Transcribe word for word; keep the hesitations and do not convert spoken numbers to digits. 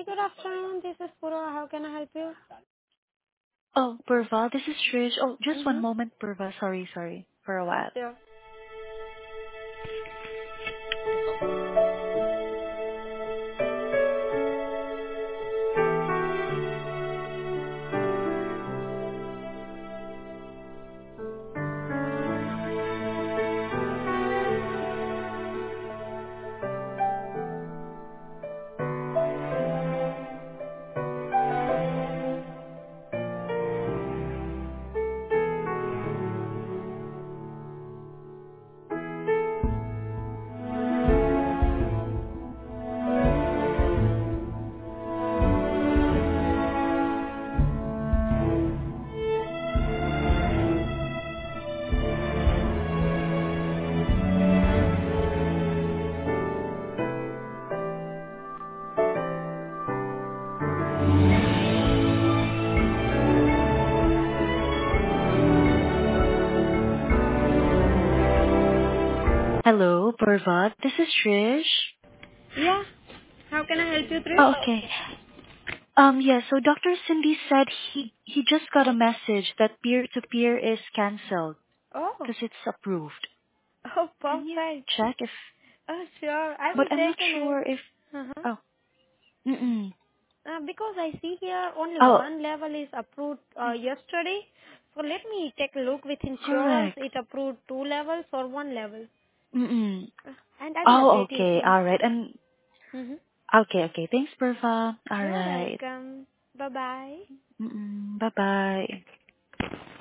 Good afternoon. This is Pura. How can I help you? Oh, Purva, this is Trish. Oh, just one Mm-hmm. moment, Purva. Sorry, sorry. For a while. Sure. Hello, Purva. This is Trish. Yeah. How can I help you, Oh, Trish? okay. Um, yeah, so Doctor Cindy said he, he just got a message that peer-to-peer is cancelled Oh. because it's approved. Oh, Can you perfect. check if, Oh, sure. I but will I'm not take a look. sure if, Uh-huh. oh, mm-mm. Uh, because I see here only Oh, one level is approved uh, yesterday. So let me take a look with insurance. correct. It approved two levels or one level. Mm-mm. Uh, and I will Oh, update you okay. soon. All right. And, Mm-hmm. okay, okay. Thanks, Purva. All You're right. welcome. Bye-bye. Mm-mm. Bye-bye.